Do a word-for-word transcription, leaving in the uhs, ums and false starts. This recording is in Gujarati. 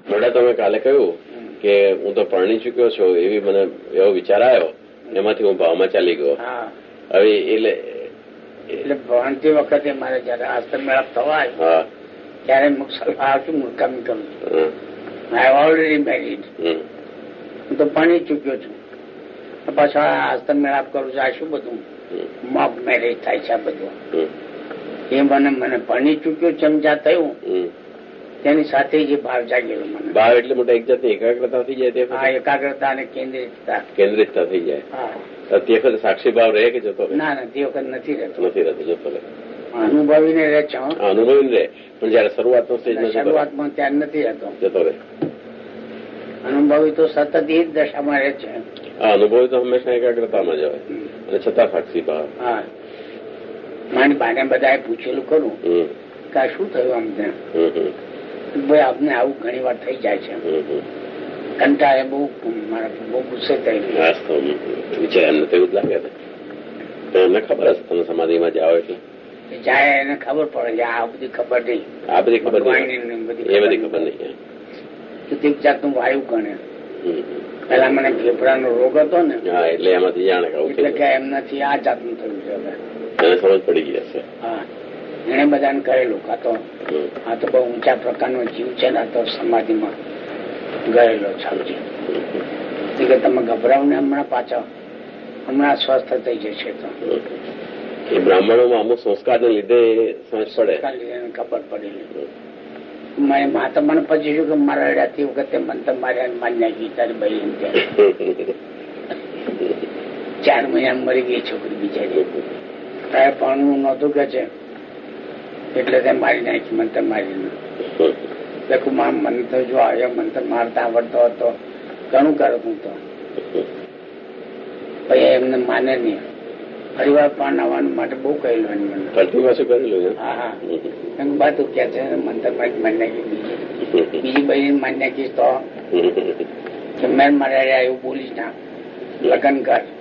મોટા તમે કાલે કહ્યું કે હું તો પરણી ચુક્યો છું એવી મને એવો વિચાર આવ્યો, એમાંથી હું ભાવમાં ચાલી ગયો. હવે એટલે એટલે ભણતી વખતે મારે જયારે આસ્તર મેળાપ થવાય ત્યારે આવતું મૂર્ખામી કરું છું. આઈ ઓલરેડી મેરીડ, હું તો ભણી ચુક્યો છું. પાછા આસ્તર મેળાપ કરું છું. આ શું બધું મોક મેરેજ થાય છે આ બધું. એ મને મને ભણી ચુક્યો ચમચા થયું તેની સાથે જે ભાવ જાગેલો મને. ભાવ એટલે મોટા એક જાતની એકાગ્રતા થઈ જાય. હા, એકાગ્રતા અને કેન્દ્રિતતા કેન્દ્રિતતા થઈ જાય. હા, તે વખતે સાક્ષી ભાવ રહે કે જતો? ના ના, તે વખત નથી રહેતો. નથી રહેતો, જતો રહે. અનુભવીને રહે છે. અનુભવીને રહે, પણ જયારે શરૂઆતનો સ્ટેજ શરૂઆતમાં ત્યારે નથી રહેતો, જતો રહે. અનુભવી તો સતત એ જ દશામાં રહે છે. હા, અનુભવી તો હંમેશા એકાગ્રતામાં જ હોય અને છતાં સાક્ષી ભાવ. હા, મારી બાને બધાએ પૂછેલું ખરું કે શું થયું અમને? ભાઈ આપને આવું ઘણી વાર થઈ જાય છે. કંટાળે બહુ મારા બહુ ગુસ્સે થઈ ગયો. વિચાર એમને તો એવું જ લાગે છે. એમને ખબર હશે તમે સમાધિમાં જાઓ એટલે જાય એને ખબર પડે. આ બધી ખબર નહીં, આ બધી ખબર નહીં, એ બધી ખબર નહીં. એક જાતનું વાયુ ગણે. પેલા મને ફેફડાનો રોગ હતો ને, હા, એટલે એમાંથી જાણે એટલે કે એમનાથી આ જાતનું થયું છે. એને સમજ પડી ગઈ હશે. હા, એને બધાને કહેલું આ તો આ તો બહુ ઊંચા પ્રકારનો જીવ છે ને, આ તો સમાધિમાં ગયેલો છે. કે તમે ગભરાવ ને, હમણાં પાછા હમણાં સ્વસ્થ થઈ જશે. તો એ બ્રાહ્મણોમાં અમુક સંસ્કારને લીધે સમજ પડે, ખબર પડેલી. મા તો મને પછી શું કે મારા અડાતી વખતે મને તો મારે માન્ય ગઈ તારી બહેન ત્યાં ચાર મહિના મરી ગઈ છોકરી બિચારી. તારે પણ નહોતું કે છે એટલે તે મારી નાખી. મને તો મારી દેખું મા મને તો જો આવ્યો, મને તો મારતા આવડતો હતો, ઘણું કરું હું તો. પછી એમને માને નહીં. પરિવાર પણ આવવાનું માટે બહુ કહેલું મને. હા હા, બાતું કે છે મંતર મારી માન નાખી, બીજી બીજી બહેન માન નાખીશ તો મેં મારે એવું બોલીશ ના, લગ્ન કર.